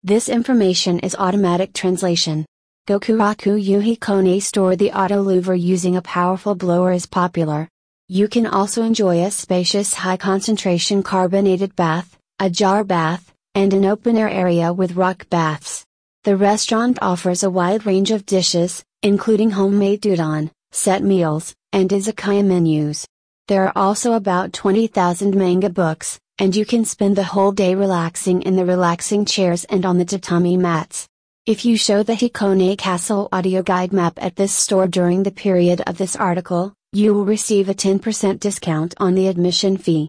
This information is automatic translation. Gokuraku Yu Hikone store the auto louver using a powerful blower is popular. You can also enjoy a spacious high concentration carbonated bath, a jar bath, and an open air area with rock baths. The restaurant offers a wide range of dishes, including homemade udon, set meals, and izakaya menus. There are also about 20,000 manga books, and you can spend the whole day relaxing in the relaxing chairs and on the tatami mats. If you show the Hikone Castle audio guide map at this store during the period of this article, you will receive a 10% discount on the admission fee.